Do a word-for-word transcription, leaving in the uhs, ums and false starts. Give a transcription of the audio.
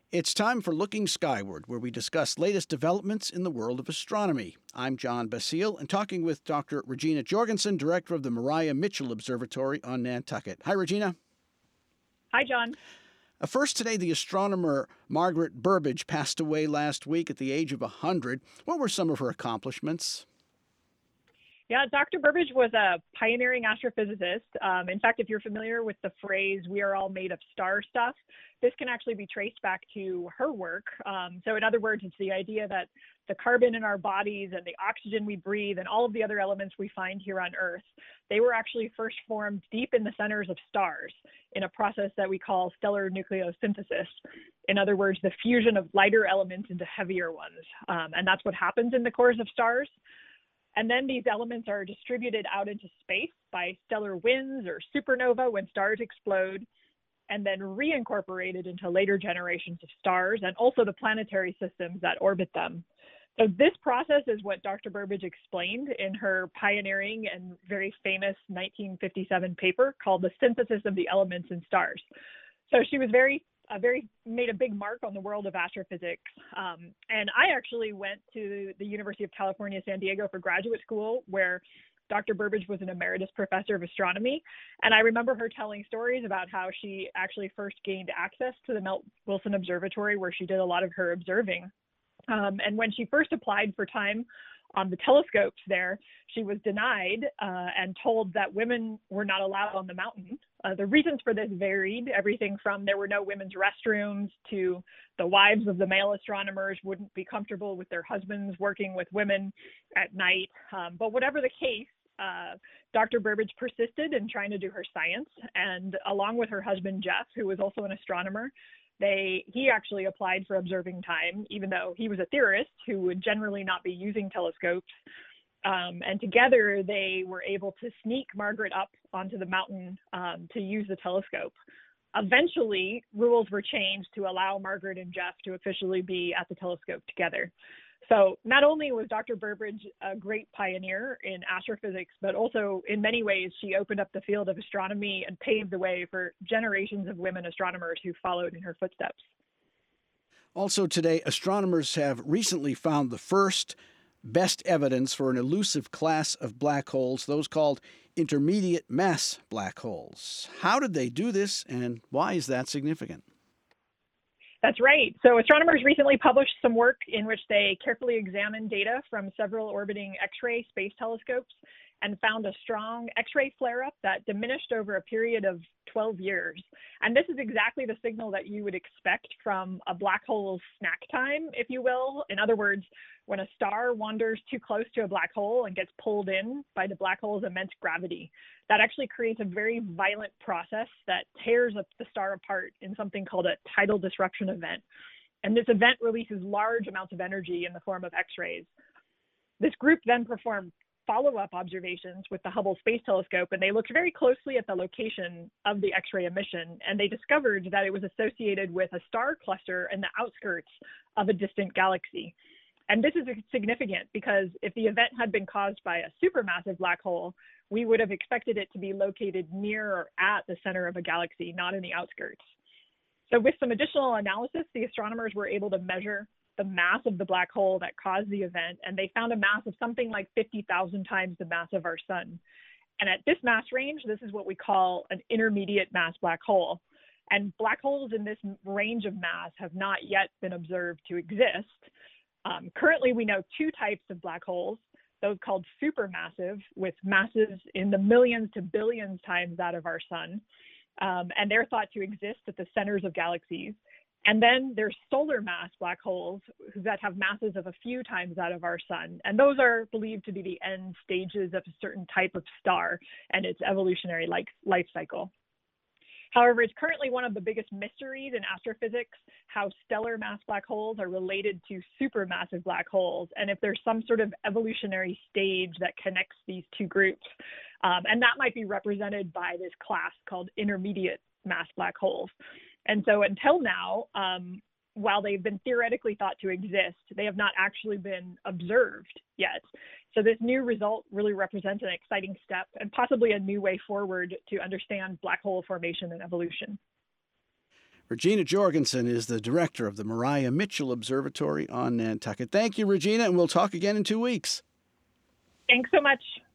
It's time for Looking Skyward, where we discuss latest developments in the world of astronomy. I'm John Basile, and talking with Doctor Regina Jorgensen, director of the Maria Mitchell Observatory on Nantucket. Hi, Regina. Hi, John. Uh, First today, the astronomer Margaret Burbidge passed away last week at the age of one hundred. What were some of her accomplishments? Yeah, Doctor Burbidge was a pioneering astrophysicist. Um, in fact, if you're familiar with the phrase, we are all made of star stuff, this can actually be traced back to her work. Um, so in other words, it's the idea that the carbon in our bodies and the oxygen we breathe and all of the other elements we find here on Earth, they were actually first formed deep in the centers of stars in a process that we call stellar nucleosynthesis. In other words, the fusion of lighter elements into heavier ones. Um, and that's what happens in the cores of stars. And then these elements are distributed out into space by stellar winds or supernova when stars explode, and then reincorporated into later generations of stars and also the planetary systems that orbit them. So this process is what Doctor Burbidge explained in her pioneering and very famous nineteen fifty-seven paper called The Synthesis of the Elements in Stars. So she was very A very made a big mark on the world of astrophysics. Um, and I actually went to the University of California, San Diego for graduate school, where Doctor Burbidge was an emeritus professor of astronomy. And I remember her telling stories about how she actually first gained access to the Melt Wilson Observatory, where she did a lot of her observing. Um, and when she first applied for time on the telescopes there, she was denied uh, and told that women were not allowed on the mountain. Uh, the reasons for this varied, everything from there were no women's restrooms to the wives of the male astronomers wouldn't be comfortable with their husbands working with women at night. Um, but whatever the case, uh, Doctor Burbidge persisted in trying to do her science, and along with her husband, Jeff, who was also an astronomer, They, he actually applied for observing time, even though he was a theorist who would generally not be using telescopes. Um, and together they were able to sneak Margaret up onto the mountain um, to use the telescope. Eventually, rules were changed to allow Margaret and Jeff to officially be at the telescope together. So not only was Doctor Burbidge a great pioneer in astrophysics, but also in many ways, she opened up the field of astronomy and paved the way for generations of women astronomers who followed in her footsteps. Also today, astronomers have recently found the first best evidence for an elusive class of black holes, those called intermediate mass black holes. How did they do this, and why is that significant? That's right. So astronomers recently published some work in which they carefully examined data from several orbiting X-ray space telescopes and found a strong X-ray flare-up that diminished over a period of twelve years. And this is exactly the signal that you would expect from a black hole's snack time, if you will. In other words, when a star wanders too close to a black hole and gets pulled in by the black hole's immense gravity, that actually creates a very violent process that tears up the star apart in something called a tidal disruption event. And this event releases large amounts of energy in the form of X-rays. This group then performed follow-up observations with the Hubble Space Telescope, and they looked very closely at the location of the X-ray emission, and they discovered that it was associated with a star cluster in the outskirts of a distant galaxy. And this is significant because if the event had been caused by a supermassive black hole, we would have expected it to be located near or at the center of a galaxy, not in the outskirts. So with some additional analysis, the astronomers were able to measure the mass of the black hole that caused the event, and they found a mass of something like fifty thousand times the mass of our sun. And at this mass range, this is what we call an intermediate mass black hole. And black holes in this range of mass have not yet been observed to exist. Um, currently, we know two types of black holes, those called supermassive, with masses in the millions to billions times that of our sun. Um, and they're thought to exist at the centers of galaxies. And then there's solar mass black holes that have masses of a few times that of our sun. And those are believed to be the end stages of a certain type of star and its evolutionary life, life cycle. However, it's currently one of the biggest mysteries in astrophysics how stellar mass black holes are related to supermassive black holes, and if there's some sort of evolutionary stage that connects these two groups. Um, and that might be represented by this class called intermediate mass black holes. And so until now, um, while they've been theoretically thought to exist, they have not actually been observed yet. So this new result really represents an exciting step and possibly a new way forward to understand black hole formation and evolution. Regina Jorgensen is the director of the Maria Mitchell Observatory on Nantucket. Thank you, Regina, and we'll talk again in two weeks. Thanks so much.